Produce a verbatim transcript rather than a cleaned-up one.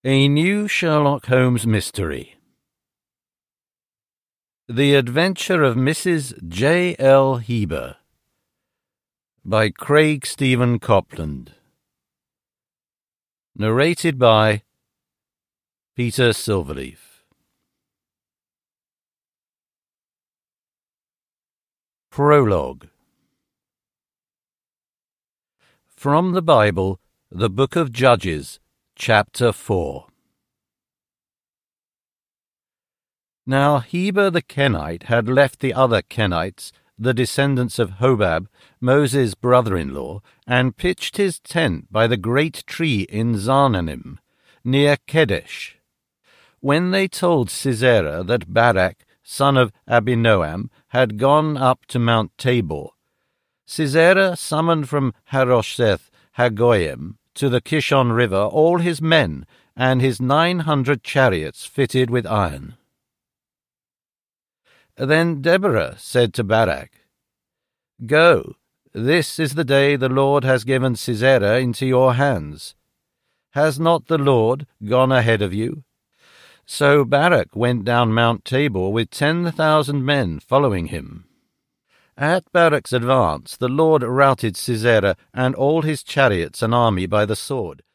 A new Sherlock Holmes mystery. The Adventure of Missus J L Heber by Craig Stephen Copland. Narrated by Peter Silverleaf. Prologue. From the Bible, the Book of Judges, Chapter four. Now Heber the Kenite had left the other Kenites, the descendants of Hobab, Moses' brother-in-law, and pitched his tent by the great tree in Zaanannim, near Kedesh. When they told Sisera that Barak, son of Abinoam, had gone up to Mount Tabor, Sisera summoned from Harosheth Hagoyim to the Kishon River all his men and his nine hundred chariots fitted with iron. Then Deborah said to Barak, "Go, this is the day the Lord has given Sisera into your hands. Has not the Lord gone ahead of you?" So Barak went down Mount Tabor with ten thousand men following him. At Barak's advance the Lord routed Sisera and all his chariots and army by the sword,